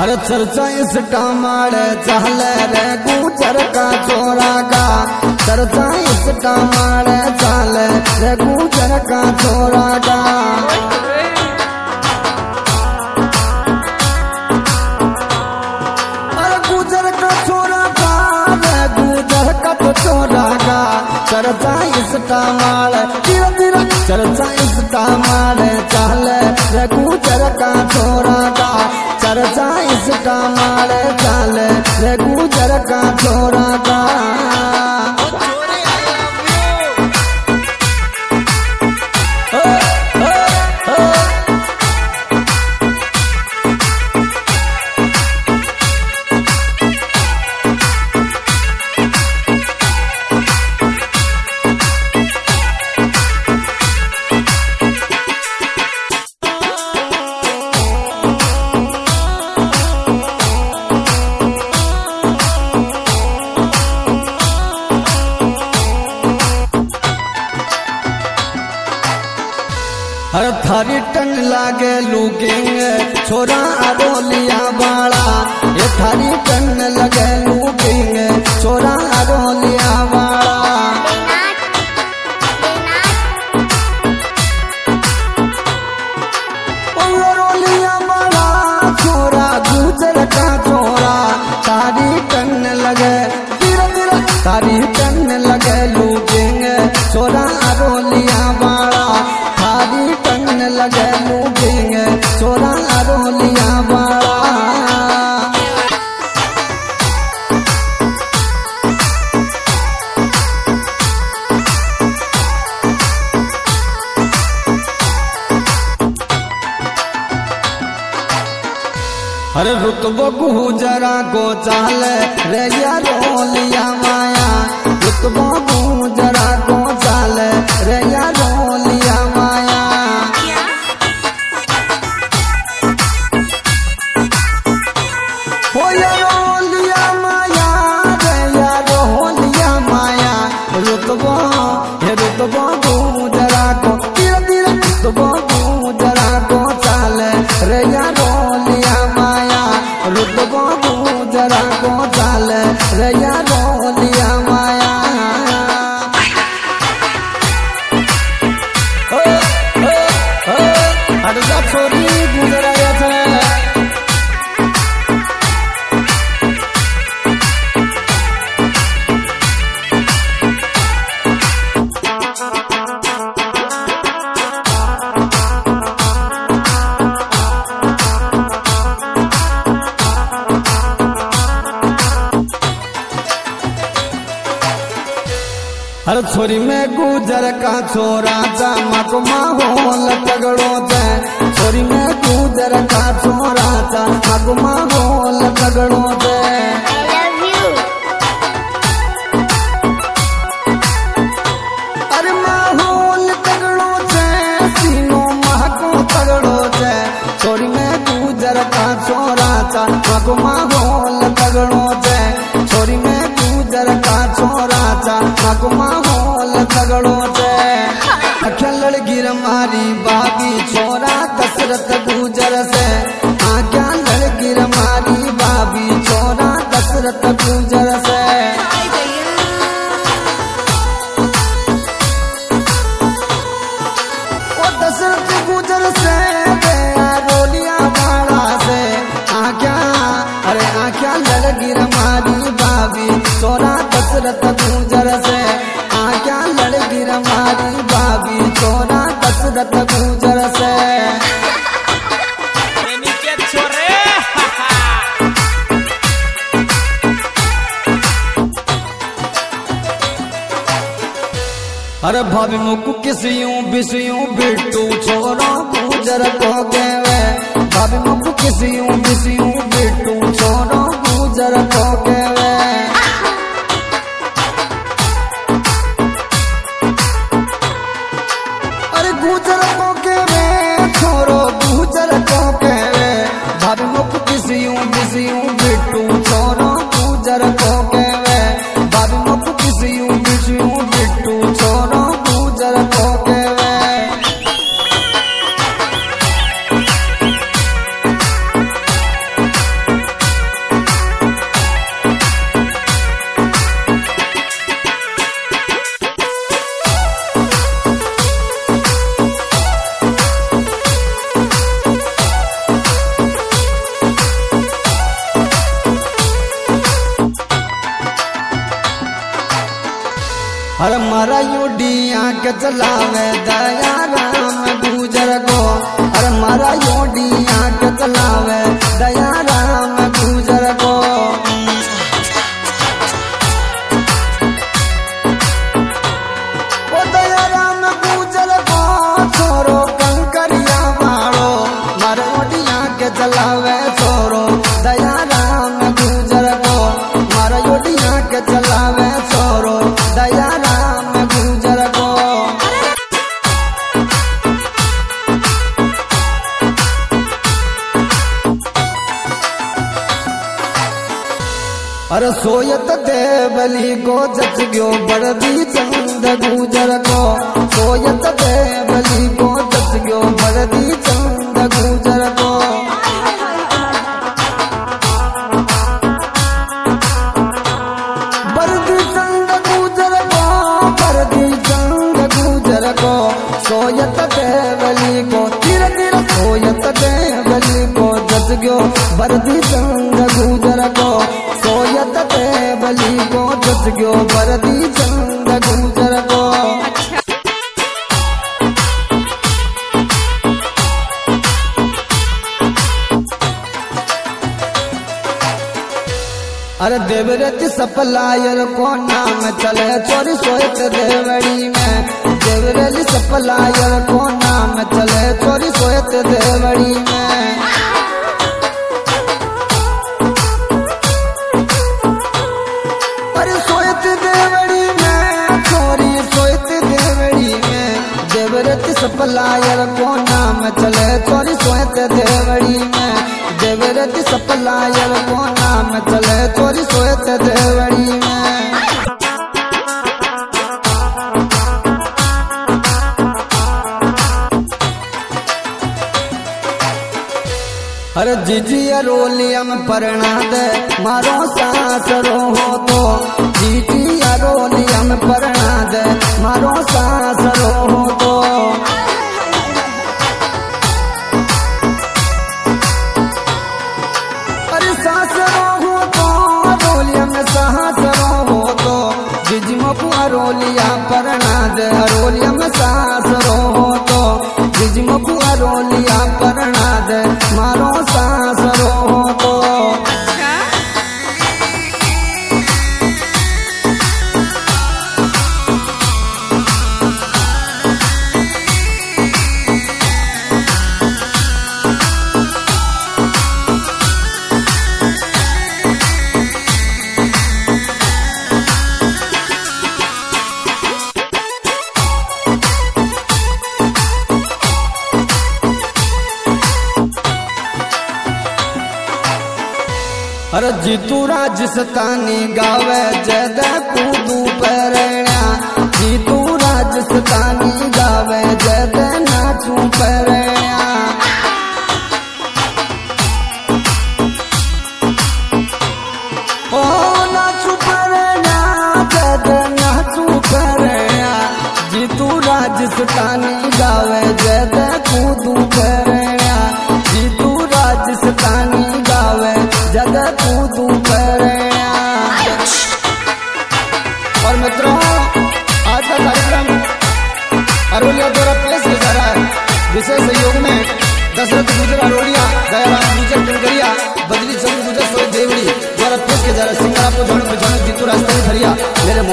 हर चर्चा इस टामाड़े चाले रे गुजर का छोरा का चर्चा इस टामाड़े चाले रे गुजर का छोरा का छोरा का चर्चा इस टामाल धीरे धीरे चर्चा इस टामाल चाले रे गुजर का छोरा का चर्चा इस टामाल चाले रे गुजर का छोरा का हर थारी टन लागे लूकेंगे छोरा अरोलिया बाड़ा ये थारी टन लगे लूकेंगे छोरा अरोलिया बाड़ा अरोलिया बाड़ा छोरा गुजर का छोरा थारी टन लगे धीरे धीरे थारी टन लगे लूकेंगे छोरा अरोलिया बाड़ा थारी टन लगे लूटेंगे छोरा अरोलिया बाड़ा अरे रुतबो गुजरा को चाले रे रोलिया माया रुतबो गुजरा को चाले रे रोलिया माया हो रोलिया माया रे रोलिया माया रुतबो गुजरा को धीरे धीरे रुतबो गुजरा को चाले रे रोलिया माया रुतबो गुजरा को चाले रे रोलिया माया हटजा छोरी गुजराया छे हर छोरी में गुजर का छोरा चमक माहौल तगड़ो थे छोरी में गुजर का छोरा चमक माहौल तगड़ो थे अरे माहौल तगड़ो थे सीनो महको तगड़ो थे छोरी में गुजर का छोरा चमक माहौल तगड़ो थे छोरी में गुजर का छोरा चमक माहौल तगड़ो थे अखिल गिर मारी बागी छोरा दशरथ गुजर से आज्ञा लड़ गिर मारी बाबी छोरा दशरथ गुजर से ओ दशरथ गुजर से रोलिया बाड़ा से आज्ञा अरे आज्ञा लड़ गिर मारी बाबी छोरा दशरथ गुजर से आज्ञा लड़ गिर मारी बाबी छोरा दशरथ गुजर से अरे भाभी मुकु किसियों बिसियों बिट्टू छोरा गुजर को गए भाभी मुकु किसियों बिसियों बिट्टू छोरा गुजर को गए अरे गुजर को गए छोरो गुजर को गए भाभी मुकु किसियों बिसियों बिट्टू छोरा गुजर को गए भाभी मुकु किसियों बिसियों बिट्टू छोरा गुजर को गए अरे मारा योडिया के चलावे दया राम गुजर को, अरे मारा योडिया के चलावे दया राम गुजर को। ओ दया राम गुजर को छोरो कंकरिया वालो, मारा योडिया के चलावे छोरो दया राम गुजर को, मारा योडिया के चलावे छोरो दया राम गुजर को। अरे सोयत देवली को जच गयो बड़दी चंद गुजर को, सोयत देवली को जच गयो बड़दी चंद गुजर को। बरदी चंद गुजर को, बरदी चंद गुजर को, सोयत देवली को तिर तिर सोयत देवली को जच गयो बरदी चंद गुजर को, सोयत देवली को जच गयो बरदी चंद गुजर को। अरे देवरती सप्लायर को नाम चले चोरी सोयत देवड़ी में, देवरली सप्लायर को नाम चले चोरी सोयत देवड़ी में। अरे सोयत देवड़ी में चोरी सोयत देवड़ी में, देवरती सप्लायर को नाम चले चोरी सोयत देवड़ी में, देवरती सप्लायर को नाम चले चोरी सोयत देवड़ी में। अरे जीजिया रोलियम परना दे मारो सासरो हो तो, जीजिया रोलियम परना दे मारो सासरो हो तो। अरे सासरो हो तो रोलियम सासरो हो तो, जिजमपुआ रोलिया परना दे रोलियम सासरो हो तो, जिजमपुआ रोलिया परना दे मारो सासरो हो तो। अरे जीतू राजस्थानी गावे जद कूदू परण्या, जीतू राजस्थानी गावे जद नाचू परण्या। ओ नाचू परण्या जद नाचू परण्या, जीतू राजस्थानी गावे जद कूदू परण्या, जीतू राजस्थानी गावे जद कूदू परण्या। और मित्रों आज का कार्यक्रम अरोलिया द्वारा पेश किया जा रहा है, विशेष सहयोग में दशरथ गुजर